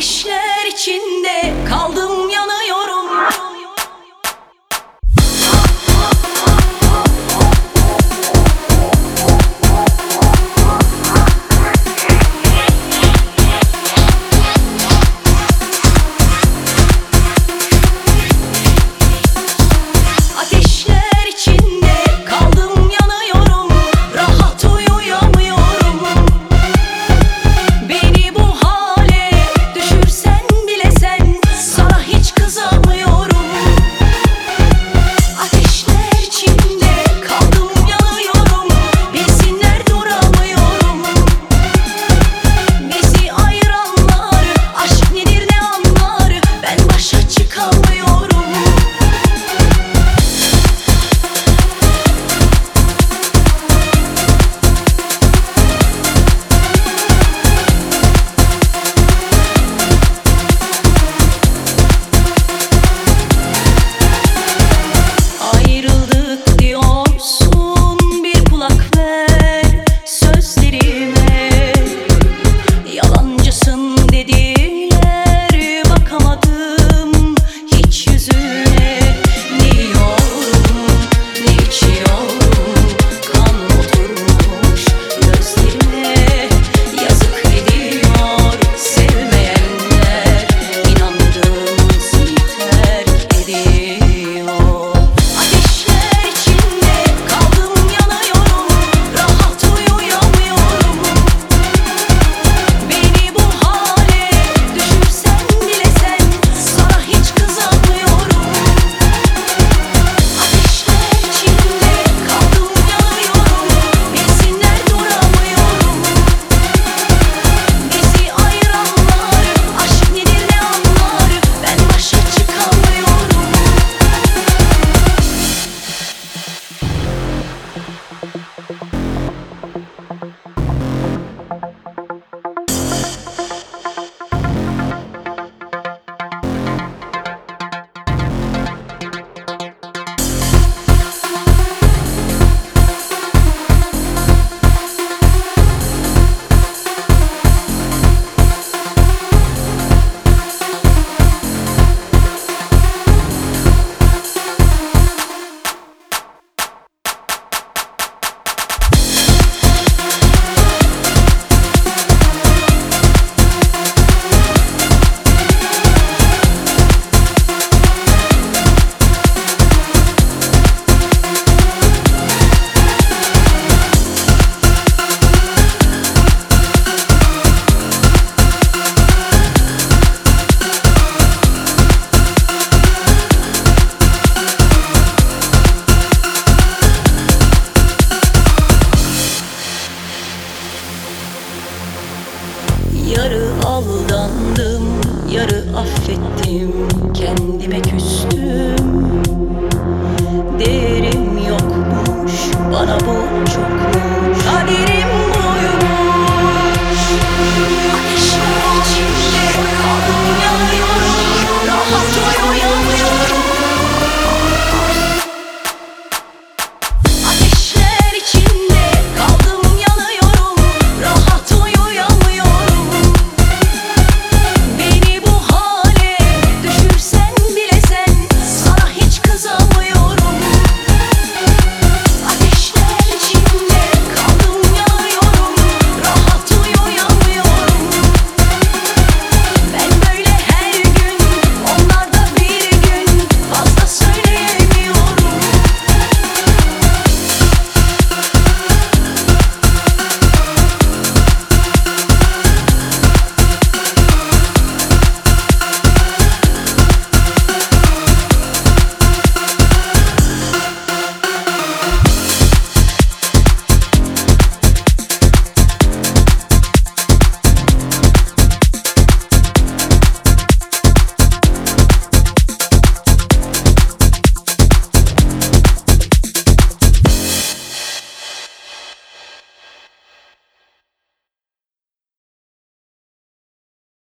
Ateşler içinde kaldım, yanıyorum. Ateşler içinde kaldım, yanıyorum. Rahat uyuyamıyorum. Beni bu hale düşürsen bile sen, sana hiç kızamıyorum. Ateşler içinde kaldım, yanıyorum. Bilsinler duramıyorum. Bizi ayıranlar aşk nedir ne anlar, ben başa çıkamıyorum. Ayrıldık diyorsun, bir kulak ver sözlerime. Yalancısın dediler, bakamadım hiç yüzüne. Ne yiyorum ne içiyorum, kan oturmuş gözlerime. Yazık ediyor sevmeyenler, inandığımızı terk ediyor. Ateşler içinde kaldım, yanıyorum. Rahat uyuyamıyorum. Beni bu hale düşürsen bile sen, sana hiç kızamıyorum. Ateşler içinde kaldım, yanıyorum. Bilsinler duramıyorum. Bizi ayıranlar aşk nedir ne anlar, ben başa çıkamıyorum. Yarı aldandım, yarı affettim, kendime küstüm. Değerim yokmuş, bana bu çokmuş. Kaderim